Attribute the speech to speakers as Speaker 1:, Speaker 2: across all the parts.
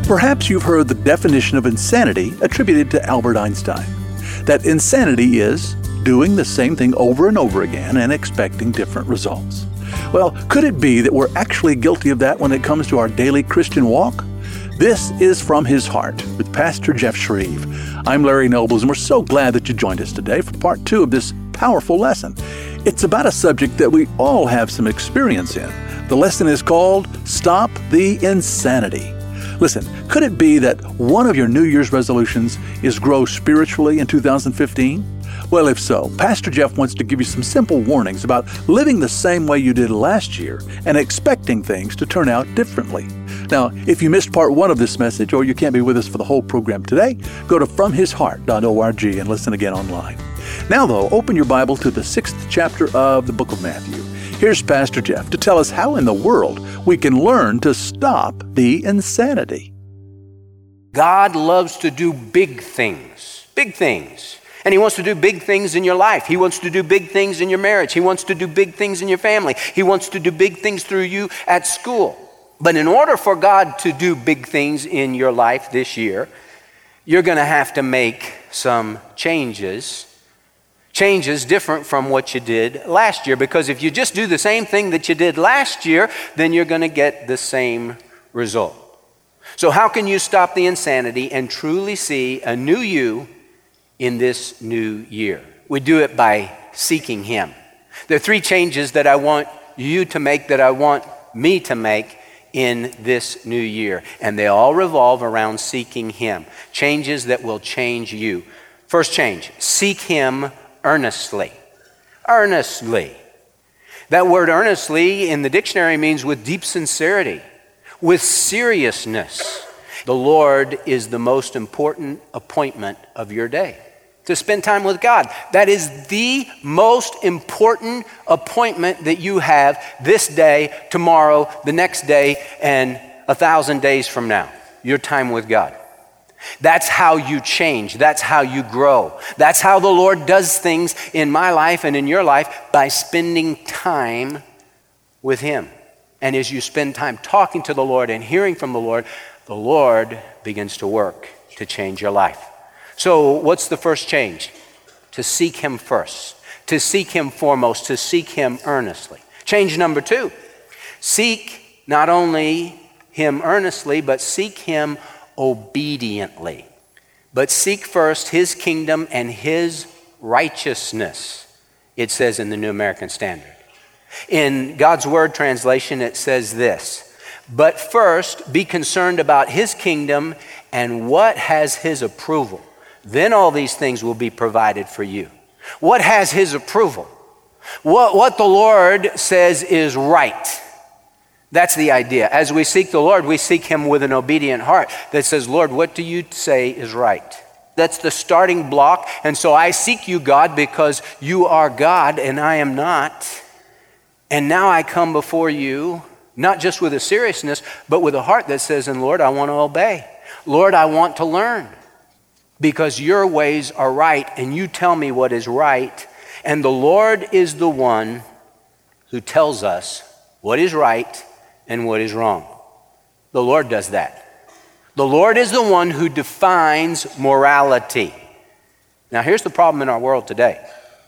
Speaker 1: Perhaps you've heard the definition of insanity attributed to Albert Einstein. That insanity is doing the same thing over and over again and expecting different results. Well, could it be that we're actually guilty of that when it comes to our daily Christian walk? This is From His Heart with Pastor Jeff Shreve. I'm Larry Nobles, and we're so glad that you joined us today for part 2 of this powerful lesson. It's about a subject that we all have some experience in. The lesson is called Stop the Insanity. Listen, could it be that one of your New Year's resolutions is grow spiritually in 2015? Well, if so, Pastor Jeff wants to give you some simple warnings about living the same way you did last year and expecting things to turn out differently. Now, if you missed part 1 of this message or you can't be with us for the whole program today, go to FromHisHeart.org and listen again online. Now, though, open your Bible to the 6th chapter of the book of Matthew. Here's Pastor Jeff to tell us how in the world we can learn to stop the insanity.
Speaker 2: God loves to do big things. And He wants to do big things in your life. He wants to do big things in your marriage. He wants to do big things in your family. He wants to do big things through you at school. But in order for God to do big things in your life this year, you're going to have to make some changes different from what you did last year. Because if you just do the same thing that you did last year, then you're going to get the same result. So how can you stop the insanity and truly see a new you in this new year? We do it by seeking Him. There are 3 changes that I want you to make, that I want me to make in this new year. And they all revolve around seeking Him. Changes that will change you. First change, seek Him earnestly. Earnestly. That word earnestly in the dictionary means with deep sincerity, with seriousness. The Lord is the most important appointment of your day. To spend time with God. That is the most important appointment that you have this day, tomorrow, the next day, and 1,000 days from now. Your time with God. That's how you change. That's how you grow. That's how the Lord does things in my life and in your life, by spending time with Him. And as you spend time talking to the Lord and hearing from the Lord begins to work to change your life. So what's the first change? To seek Him first. To seek Him foremost. To seek Him earnestly. Change number 2. Seek not only Him earnestly, but seek Him obediently. But seek first His kingdom and His righteousness, it says in the New American Standard. In God's Word translation, it says this: but first be concerned about His kingdom and what has His approval. Then all these things will be provided for you. What has His approval? What the Lord says is right. That's the idea. As we seek the Lord, we seek Him with an obedient heart that says, Lord, what do you say is right? That's the starting block. And so I seek you, God, because you are God and I am not. And now I come before you, not just with a seriousness, but with a heart that says, and Lord, I want to obey. Lord, I want to learn. Because your ways are right and you tell me what is right. And the Lord is the one who tells us what is right and what is wrong. The Lord does that. The Lord is the one who defines morality. Now here's the problem in our world today.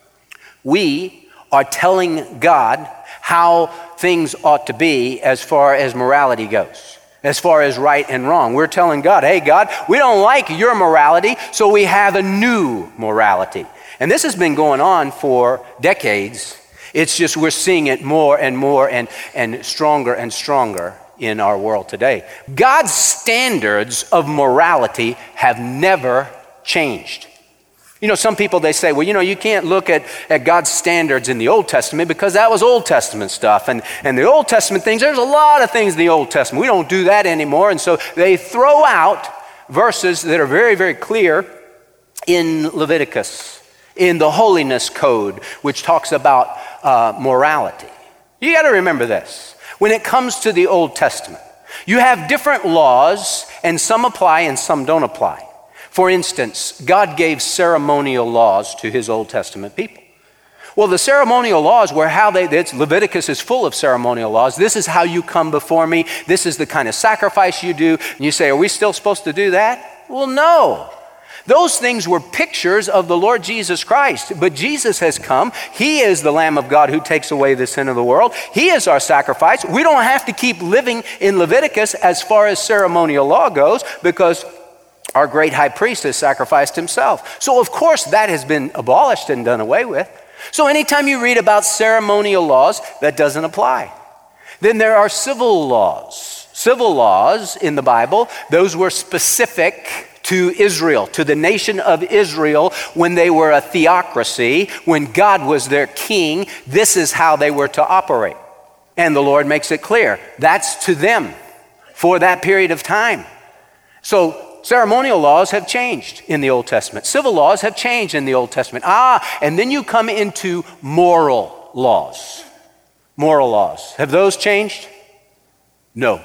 Speaker 2: We are telling God how things ought to be as far as morality goes. As far as right and wrong. We're telling God, hey God, we don't like your morality, so we have a new morality. And this has been going on for decades. It's just we're seeing it more and more and stronger in our world today. God's standards of morality have never changed. You know, some people, they say, well, you know, you can't look at God's standards in the Old Testament because that was Old Testament stuff. And the Old Testament things, there's a lot of things in the Old Testament. We don't do that anymore. And so they throw out verses that are very, very clear in Leviticus, in the Holiness Code, which talks about morality. You got to remember this. When it comes to the Old Testament, you have different laws, and some apply and some don't apply. For instance, God gave ceremonial laws to His Old Testament people. Well, the ceremonial laws were how Leviticus is full of ceremonial laws. This is how you come before me. This is the kind of sacrifice you do. And you say, are we still supposed to do that? Well, no. Those things were pictures of the Lord Jesus Christ. But Jesus has come. He is the Lamb of God who takes away the sin of the world. He is our sacrifice. We don't have to keep living in Leviticus as far as ceremonial law goes, because our great high priest has sacrificed himself. So, of course, that has been abolished and done away with. So anytime you read about ceremonial laws, that doesn't apply. Then there are civil laws. Civil laws in the Bible, those were specific to Israel, to the nation of Israel when they were a theocracy, when God was their king. This is how they were to operate. And the Lord makes it clear, that's to them for that period of time. So ceremonial laws have changed in the Old Testament. Civil laws have changed in the Old Testament. And then you come into moral laws. Moral laws. Have those changed? No.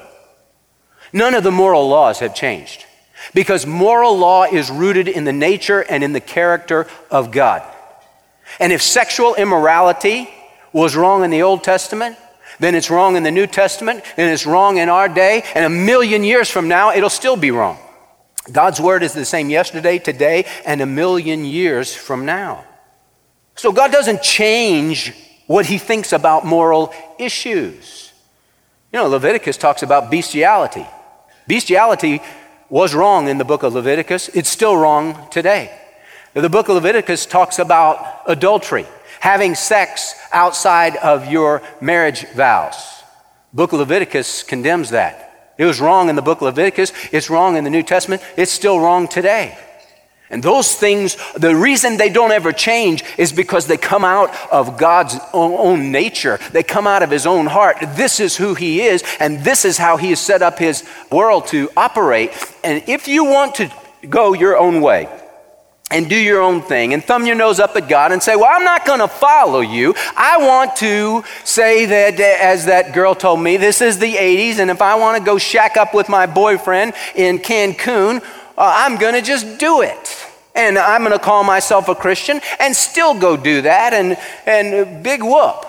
Speaker 2: None of the moral laws have changed, because moral law is rooted in the nature and in the character of God. And if sexual immorality was wrong in the Old Testament, then it's wrong in the New Testament, and it's wrong in our day, and 1,000,000 years from now, it'll still be wrong. God's word is the same yesterday, today, and 1,000,000 years from now. So God doesn't change what he thinks about moral issues. You know, Leviticus talks about bestiality. Bestiality was wrong in the book of Leviticus. It's still wrong today. The book of Leviticus talks about adultery, having sex outside of your marriage vows. The book of Leviticus condemns that. It was wrong in the book of Leviticus. It's wrong in the New Testament. It's still wrong today. And those things, the reason they don't ever change is because they come out of God's own nature. They come out of his own heart. This is who he is, and this is how he has set up his world to operate. And if you want to go your own way and do your own thing and thumb your nose up at God and say, well, I'm not going to follow you. I want to say that, as that girl told me, this is the 80s, and if I want to go shack up with my boyfriend in Cancun, I'm going to just do it. And I'm going to call myself a Christian and still go do that, and big whoop.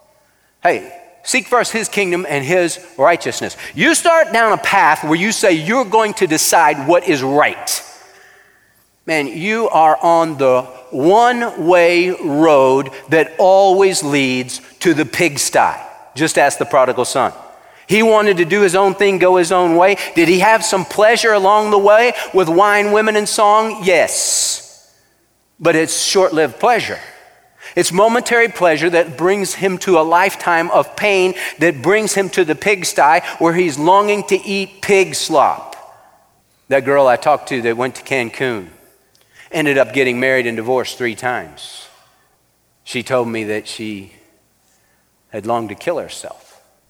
Speaker 2: Hey, seek first his kingdom and his righteousness. You start down a path where you say you're going to decide what is right. Man, you are on the one-way road that always leads to the pigsty. Just ask the prodigal son. He wanted to do his own thing, go his own way. Did he have some pleasure along the way with wine, women, and song? Yes. But it's short-lived pleasure. It's momentary pleasure that brings him to a lifetime of pain, that brings him to the pigsty where he's longing to eat pig slop. That girl I talked to that went to Cancun ended up getting married and divorced 3 times. She told me that she had longed to kill herself.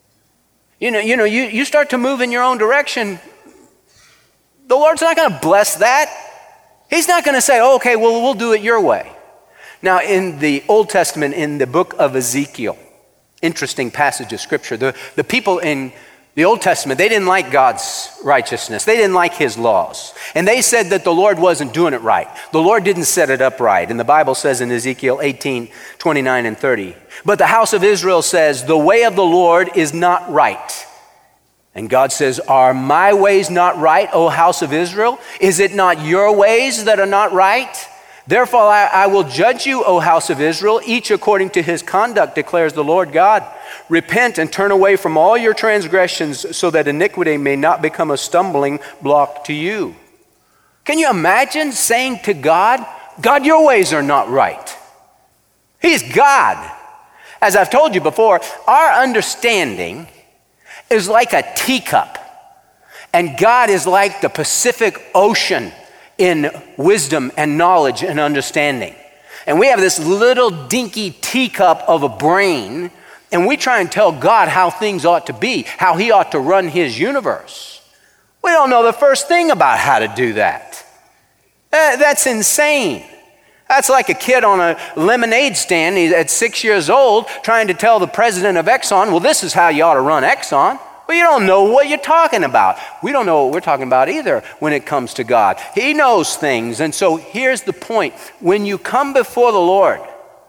Speaker 2: You start to move in your own direction, the Lord's not going to bless that. He's not going to say, okay, well, we'll do it your way. Now, in the Old Testament, in the book of Ezekiel, interesting passage of scripture, the people in the Old Testament, they didn't like God's righteousness. They didn't like his laws. And they said that the Lord wasn't doing it right. The Lord didn't set it up right. And the Bible says in Ezekiel 18, 29 and 30, but the house of Israel says, the way of the Lord is not right. And God says, are my ways not right, O house of Israel? Is it not your ways that are not right? Therefore I will judge you, O house of Israel, each according to his conduct, declares the Lord God. Repent and turn away from all your transgressions so that iniquity may not become a stumbling block to you. Can you imagine saying to God, God, your ways are not right? He's God. As I've told you before, our understanding is like a teacup, and God is like the Pacific Ocean in wisdom and knowledge and understanding. And we have this little dinky teacup of a brain, and we try and tell God how things ought to be, how he ought to run his universe. We don't know the first thing about how to do that. That's insane. That's like a kid on a lemonade stand. He's at 6 years old trying to tell the president of Exxon, well, this is how you ought to run Exxon. Well, you don't know what you're talking about. We don't know what we're talking about either when it comes to God. He knows things. And so here's the point. When you come before the Lord,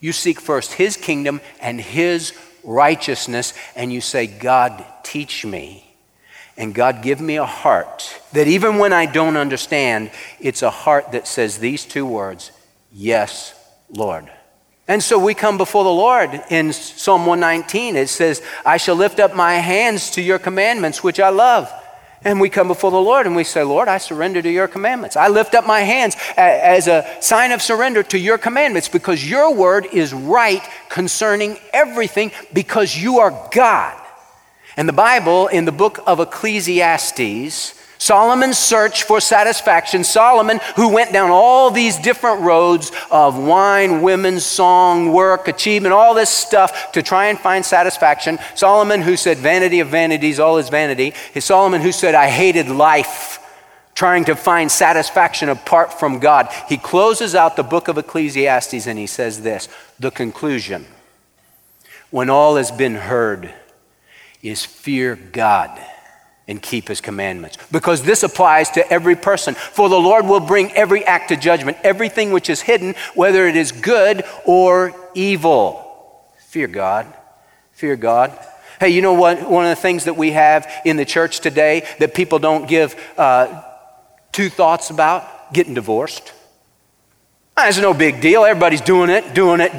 Speaker 2: You seek first his kingdom and his righteousness, and you say, God, teach me. And God, give me a heart that even when I don't understand, it's a heart that says these two words, yes, Lord. And so we come before the Lord in Psalm 119. It says, I shall lift up my hands to your commandments, which I love. And we come before the Lord and we say, Lord, I surrender to your commandments. I lift up my hands as a sign of surrender to your commandments because your word is right concerning everything because you are God. And the Bible, in the book of Ecclesiastes, Solomon's search for satisfaction, Solomon, who went down all these different roads of wine, women, song, work, achievement, all this stuff to try and find satisfaction. Solomon, who said, vanity of vanities, all is vanity. Solomon, who said, I hated life, trying to find satisfaction apart from God. He closes out the book of Ecclesiastes and he says this, the conclusion, when all has been heard, is fear God and keep his commandments. Because this applies to every person. For the Lord will bring every act to judgment, everything which is hidden, whether it is good or evil. Fear God. Fear God. Hey, you know what? One of the things that we have in the church today that people don't give two thoughts about, getting divorced. It's no big deal. Everybody's doing it.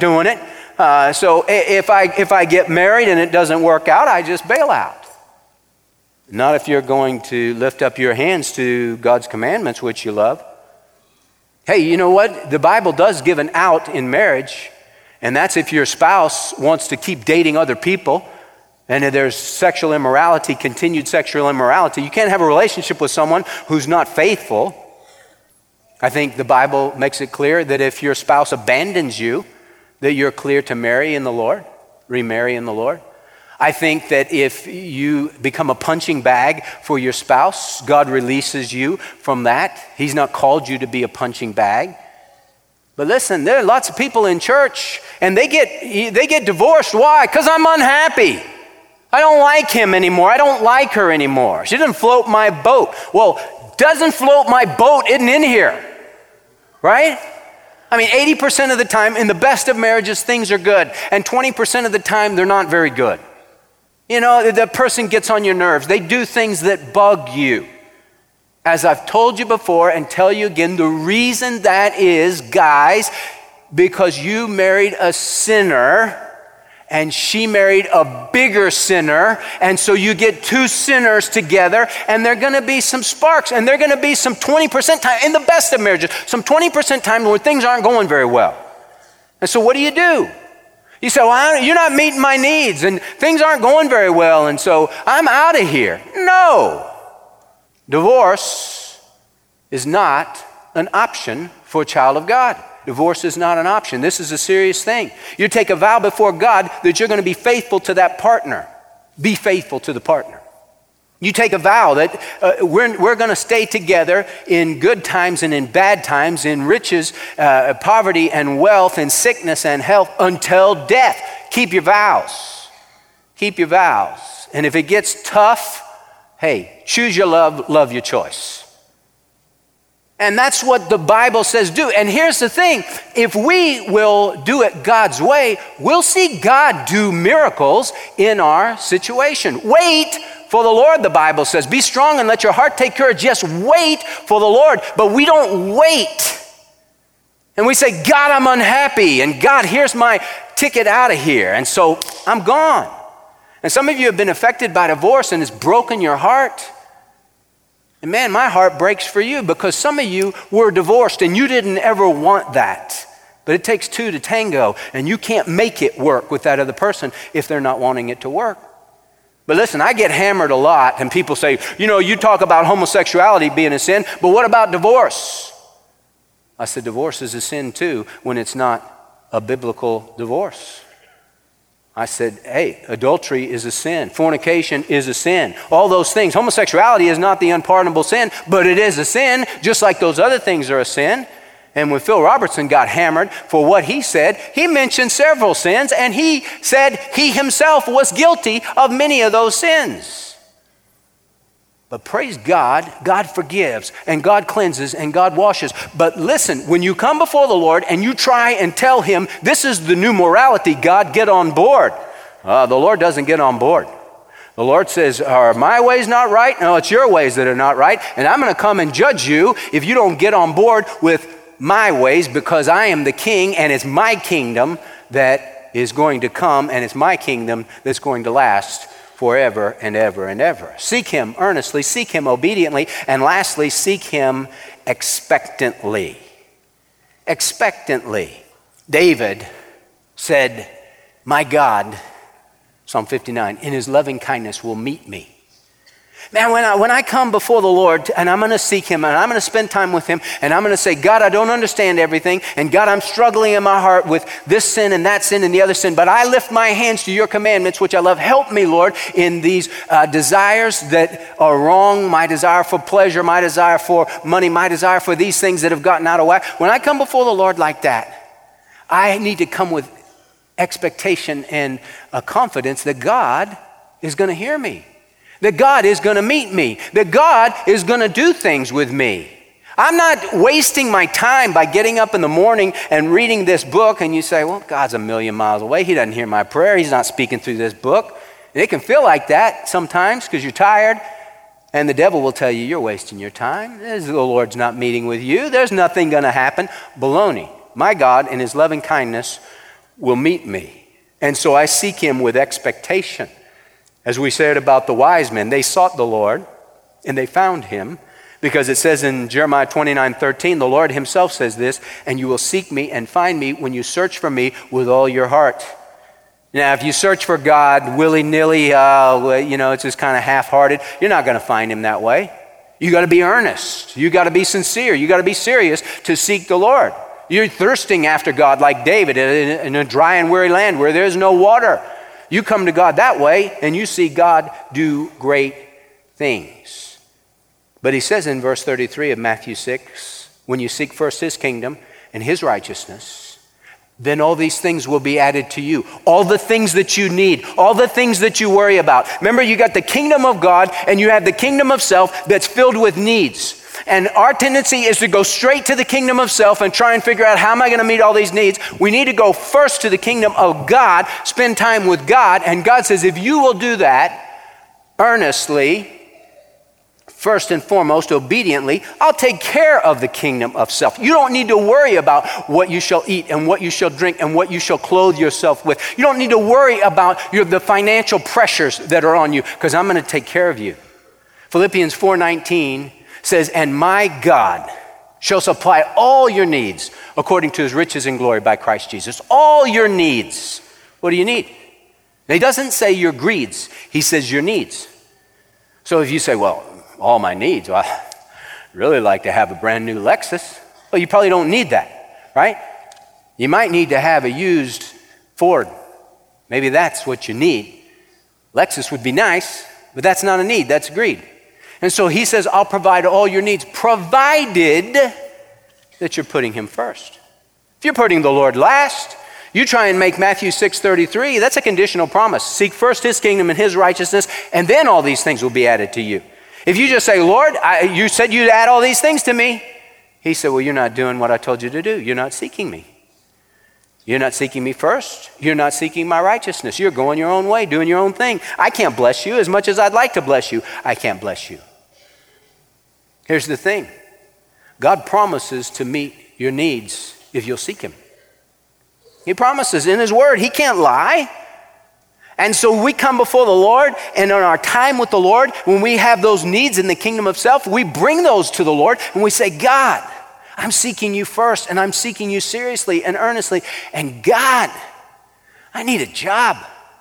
Speaker 2: So if I get married and it doesn't work out, I just bail out. Not if you're going to lift up your hands to God's commandments, which you love. Hey, you know what? The Bible does give an out in marriage, and that's if your spouse wants to keep dating other people, and if there's sexual immorality, continued sexual immorality. You can't have a relationship with someone who's not faithful. I think the Bible makes it clear that if your spouse abandons you, that you're clear to marry in the Lord, remarry in the Lord. I think that if you become a punching bag for your spouse, God releases you from that. He's not called you to be a punching bag. But listen, there are lots of people in church and they get divorced. Why? Because I'm unhappy. I don't like him anymore. I don't like her anymore. She doesn't float my boat. Well, doesn't float my boat isn't in here, right? I mean, 80% of the time, in the best of marriages, things are good. And 20% of the time, they're not very good. You know, the person gets on your nerves. They do things that bug you. As I've told you before and tell you again, the reason that is, guys, because you married a sinner and she married a bigger sinner, and so you get two sinners together, and there are going to be some sparks, and there are going to be some 20% time, in the best of marriages, some 20% time where things aren't going very well. And so what do? You say, well, you're not meeting my needs, and things aren't going very well, and so I'm out of here. No. Divorce is not an option for a child of God. Divorce is not an option. This is a serious thing. You take a vow before God that you're going to be faithful to that partner. Be faithful to the partner. You take a vow that we're going to stay together in good times and in bad times, in riches, poverty and wealth, in sickness and health until death. Keep your vows. Keep your vows. And if it gets tough, hey, choose your love your choice. And that's what the Bible says do. And here's the thing, if we will do it God's way, we'll see God do miracles in our situation. Wait for the Lord, the Bible says. Be strong and let your heart take courage. Yes, wait for the Lord, but we don't wait. And we say, God, I'm unhappy, and God, here's my ticket out of here, and so I'm gone. And some of you have been affected by divorce and it's broken your heart. And man, my heart breaks for you because some of you were divorced and you didn't ever want that. But it takes two to tango, and you can't make it work with that other person if they're not wanting it to work. But listen, I get hammered a lot, and people say, you know, you talk about homosexuality being a sin, but what about divorce? I said, divorce is a sin too when it's not a biblical divorce. I said, hey, adultery is a sin. Fornication is a sin. All those things. Homosexuality is not the unpardonable sin, but it is a sin, just like those other things are a sin. And when Phil Robertson got hammered for what he said, he mentioned several sins, and he said he himself was guilty of many of those sins. But praise God, God forgives, and God cleanses, and God washes. But listen, when you come before the Lord and you try and tell him, this is the new morality, God, get on board. The Lord doesn't get on board. The Lord says, are my ways not right? No, it's your ways that are not right, and I'm going to come and judge you if you don't get on board with my ways, because I am the king, and it's my kingdom that is going to come, and it's my kingdom that's going to last forever and ever and ever. Seek him earnestly, seek him obediently, and lastly, seek him expectantly. Expectantly. David said, my God, Psalm 59, in his loving kindness will meet me. Man, when I come before the Lord and I'm going to seek him and I'm going to spend time with him and I'm going to say, God, I don't understand everything, and God, I'm struggling in my heart with this sin and that sin and the other sin, but I lift my hands to your commandments, which I love. Help me, Lord, in these desires that are wrong, my desire for pleasure, my desire for money, my desire for these things that have gotten out of whack. When I come before the Lord like that, I need to come with expectation and a confidence that God is going to hear me, that God is going to meet me, that God is going to do things with me. I'm not wasting my time by getting up in the morning and reading this book, and you say, well, God's a million miles away. He doesn't hear my prayer. He's not speaking through this book. And it can feel like that sometimes because you're tired, and the devil will tell you, you're wasting your time. The Lord's not meeting with you. There's nothing going to happen. Baloney. My God, in his loving kindness, will meet me. And so I seek him with expectation. As we said about the wise men, they sought the Lord and they found him, because it says in Jeremiah 29:13, the Lord himself says this, and you will seek me and find me when you search for me with all your heart. Now, if you search for God willy-nilly, it's just kind of half-hearted, you're not going to find him that way. You got to be earnest. You got to be sincere. You got to be serious to seek the Lord. You're thirsting after God like David in a dry and weary land where there's no water. You come to God that way and you see God do great things. But he says in verse 33 of Matthew 6, when you seek first his kingdom and his righteousness, then all these things will be added to you. All the things that you need, all the things that you worry about. Remember, you got the kingdom of God and you have the kingdom of self that's filled with needs. And our tendency is to go straight to the kingdom of self and try and figure out, how am I going to meet all these needs? We need to go first to the kingdom of God, spend time with God. And God says, if you will do that earnestly, first and foremost, obediently, I'll take care of the kingdom of self. You don't need to worry about what you shall eat and what you shall drink and what you shall clothe yourself with. You don't need to worry about the financial pressures that are on you, because I'm going to take care of you. Philippians 4:19 says, and my God shall supply all your needs according to his riches and glory by Christ Jesus. All your needs. What do you need? And he doesn't say your greeds. He says your needs. So if you say, well, all my needs, well, I'd really like to have a brand new Lexus. Well, you probably don't need that, right? You might need to have a used Ford. Maybe that's what you need. Lexus would be nice, but that's not a need, that's greed. And so he says, I'll provide all your needs, provided that you're putting him first. If you're putting the Lord last, you try and make Matthew 6:33, that's a conditional promise. Seek first his kingdom and his righteousness, and then all these things will be added to you. If you just say, Lord, you said you'd add all these things to me. He said, well, you're not doing what I told you to do. You're not seeking me. You're not seeking me first. You're not seeking my righteousness. You're going your own way, doing your own thing. I can't bless you as much as I'd like to bless you. I can't bless you. Here's the thing. God promises to meet your needs if you'll seek him. He promises in his word. He can't lie. And so we come before the Lord, and in our time with the Lord, when we have those needs in the kingdom of self, we bring those to the Lord and we say, God, I'm seeking you first, and I'm seeking you seriously and earnestly. And God, I need a job.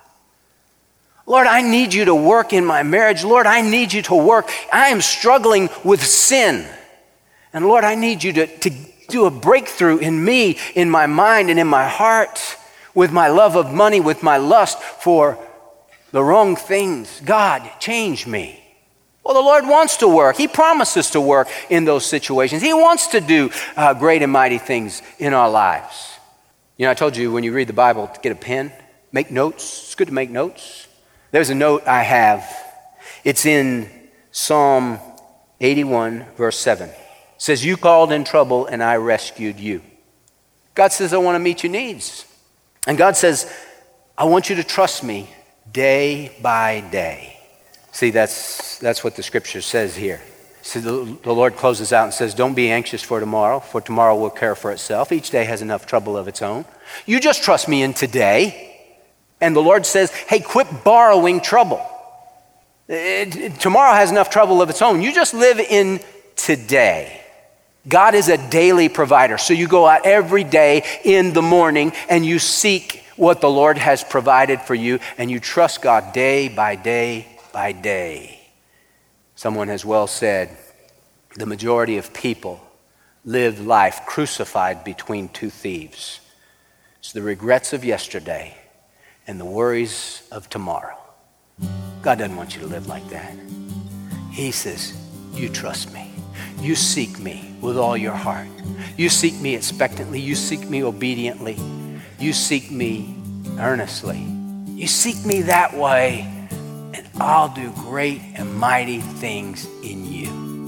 Speaker 2: Lord, I need you to work in my marriage. Lord, I need you to work. I am struggling with sin. And Lord, I need you to do a breakthrough in me, in my mind and in my heart, with my love of money, with my lust for the wrong things. God, change me. Well, the Lord wants to work. He promises to work in those situations. He wants to do great and mighty things in our lives. You know, I told you when you read the Bible to get a pen, make notes. It's good to make notes. There's a note I have. It's in Psalm 81, verse 7 says, "You called in trouble and I rescued you." God says, "I want to meet your needs." And God says, "I want you to trust me day by day." See, that's what the scripture says here. So the Lord closes out and says, "Don't be anxious for tomorrow will care for itself. Each day has enough trouble of its own. You just trust me in today." And the Lord says, hey, quit borrowing trouble. Tomorrow has enough trouble of its own. You just live in today. God is a daily provider. So you go out every day in the morning and you seek what the Lord has provided for you, and you trust God day by day by day. Someone has well said, the majority of people live life crucified between two thieves. It's the regrets of yesterday and the worries of tomorrow. God doesn't want you to live like that. He says, you trust me. You seek me with all your heart. You seek me expectantly. You seek me obediently. You seek me earnestly. You seek me that way, and I'll do great and mighty things in you.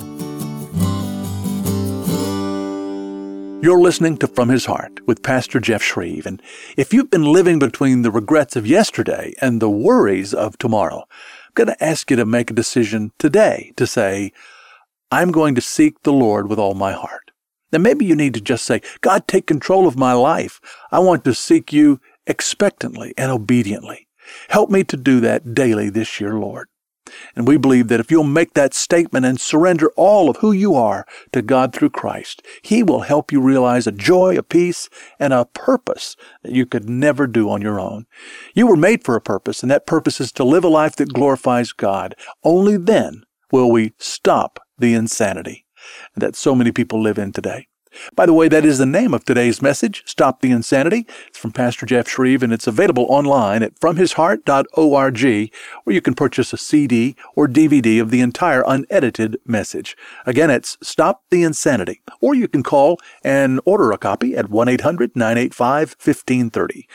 Speaker 1: You're listening to From His Heart with Pastor Jeff Shreve. And if you've been living between the regrets of yesterday and the worries of tomorrow, I'm going to ask you to make a decision today to say, I'm going to seek the Lord with all my heart. Then maybe you need to just say, God, take control of my life. I want to seek you expectantly and obediently. Help me to do that daily this year, Lord. And we believe that if you'll make that statement and surrender all of who you are to God through Christ, He will help you realize a joy, a peace, and a purpose that you could never do on your own. You were made for a purpose, and that purpose is to live a life that glorifies God. Only then will we stop the insanity that so many people live in today. By the way, that is the name of today's message, Stop the Insanity. It's from Pastor Jeff Shreve, and it's available online at FromHisHeart.org, where you can purchase a CD or DVD of the entire unedited message. Again, it's Stop the Insanity. Or you can call and order a copy at 1-800-985-1530.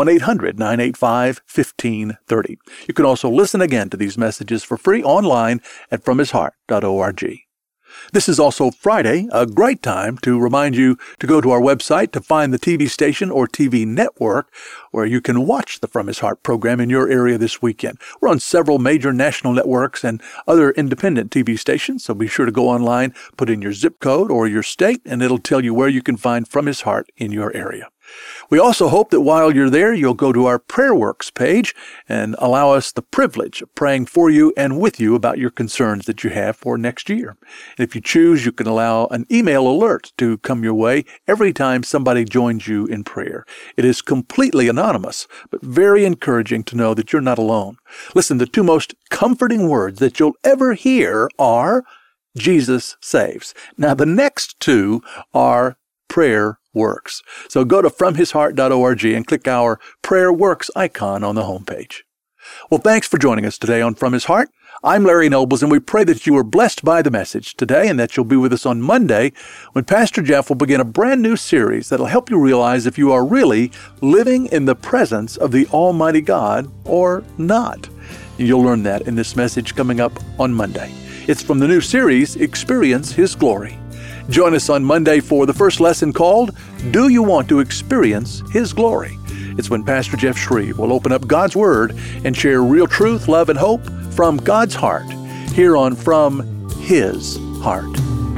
Speaker 1: 1-800-985-1530. You can also listen again to these messages for free online at FromHisHeart.org. This is also Friday, a great time to remind you to go to our website to find the TV station or TV network where you can watch the From His Heart program in your area this weekend. We're on several major national networks and other independent TV stations, so be sure to go online, put in your zip code or your state, and it'll tell you where you can find From His Heart in your area. We also hope that while you're there, you'll go to our Prayer Works page and allow us the privilege of praying for you and with you about your concerns that you have for next year. And if you choose, you can allow an email alert to come your way every time somebody joins you in prayer. It is completely anonymous, but very encouraging to know that you're not alone. Listen, the two most comforting words that you'll ever hear are, Jesus saves. Now, the next two are Prayer Works. So go to FromHisHeart.org and click our Prayer Works icon on the homepage. Well, thanks for joining us today on From His Heart. I'm Larry Nobles, and we pray that you were blessed by the message today and that you'll be with us on Monday when Pastor Jeff will begin a brand new series that'll help you realize if you are really living in the presence of the Almighty God or not. You'll learn that in this message coming up on Monday. It's from the new series, Experience His Glory. Join us on Monday for the first lesson called, Do You Want to Experience His Glory? It's when Pastor Jeff Shreve will open up God's Word and share real truth, love, and hope from God's heart here on From His Heart.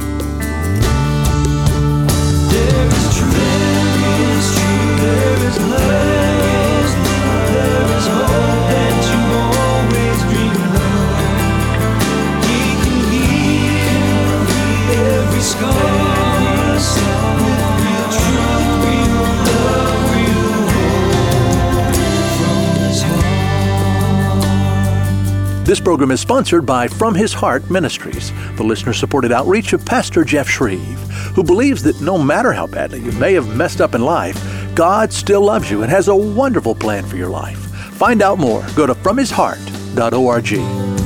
Speaker 3: There is truth, there is love, there is hope that you always dreamed of. He can heal every scar.
Speaker 1: This program is sponsored by From His Heart Ministries, the listener-supported outreach of Pastor Jeff Shreve, who believes that no matter how badly you may have messed up in life, God still loves you and has a wonderful plan for your life. Find out more. Go to FromHisHeart.org.